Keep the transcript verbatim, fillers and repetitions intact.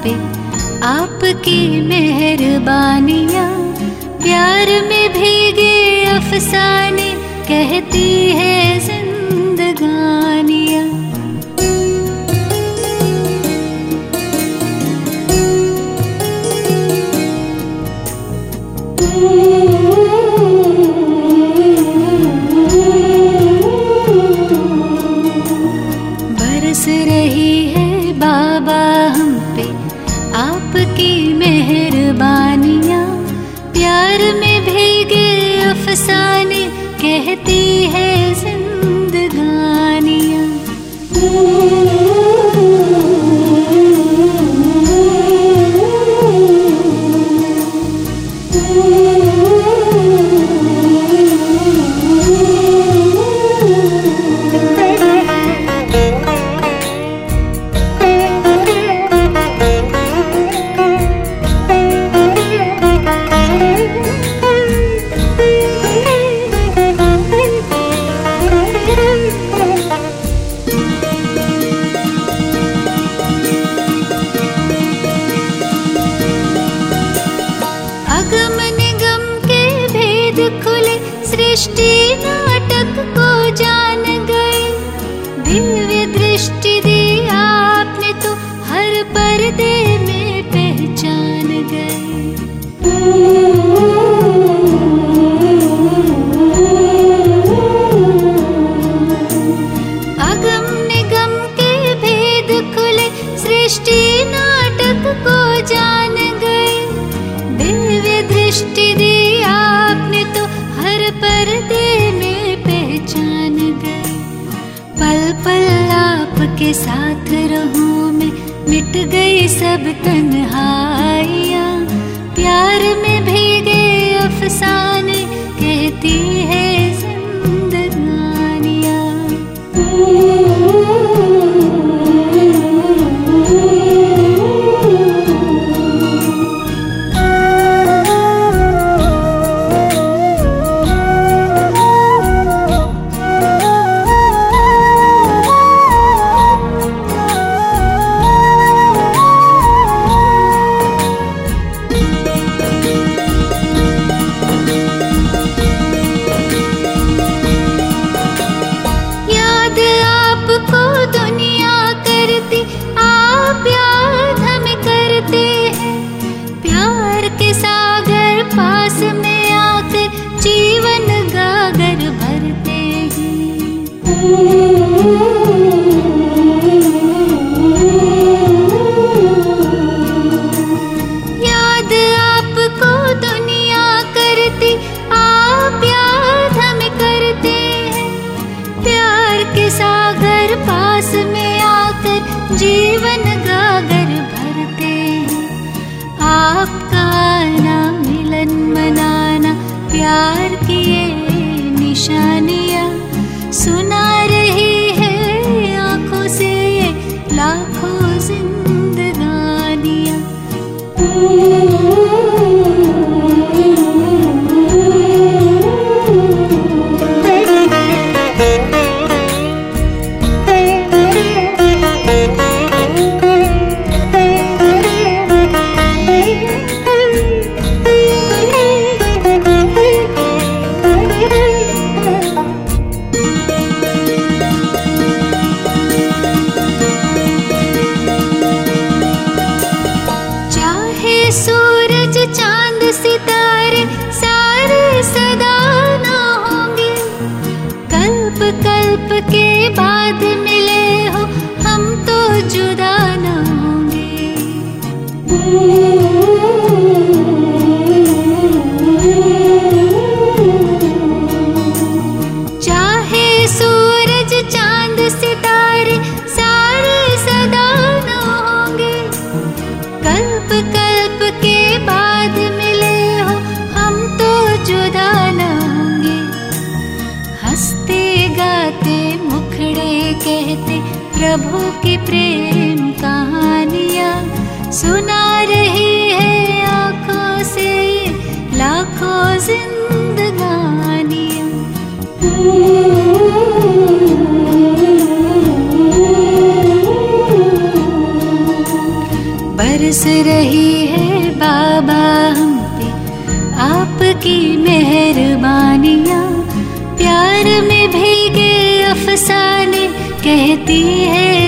पे आपकी मेहरबानियाँ, प्यार में भीगे अफसाने कहती है जिंदगानियाँ। बरस रही है बाबा हम पे आपकी मेहरबानियाँ, प्यार में भीगे अफसाने कहती है जिंदगानियाँ। अगम निगम के भेद खुले, सृष्टि नाटक को जान गए, दिव्य दृष्टि दी आपने तो हर पर्दे में पहचान गए। अगम निगम के भेद खुले, सृष्टि नाटक को जान गए, दिव्य दृष्टि दी आपने तो हर पर्दे में पहचान गए। पल पल आपके साथ रहूं मैं, मिट गई सब तन्हाइयाँ, प्यार में भीगे अफसाने कहती है जिंदगानियाँ। याद आपको दुनिया करती, आप याद हमें करते हैं, प्यार के सागर पास में आकर जीवन गागर भरते हैं। आपका आना मिलन मनाना प्यार की ये निशानियाँ, सुना रही है आँखों से ये लाखों जिंदगानियाँ। सूरज चांद सितारे सारे सदा न होंगे, कल्प कल्प के बाद मिले हो हम तो जुदा न होंगे। चाहे सूरज चांद सितारे सारे सदा न होंगे, कल्प कल्प के बाद मिले हो हम तो जुदा न होंगे। हंसते गाते मुखड़े कहते प्रभु की प्रेम कहानियाँ, सुना रही है आँखों से लाखों जिंदगानियाँ। बरस रही है बाबा हम पे आपकी मेहरबानियाँ। प्यार में भीगे अफसाने कहती है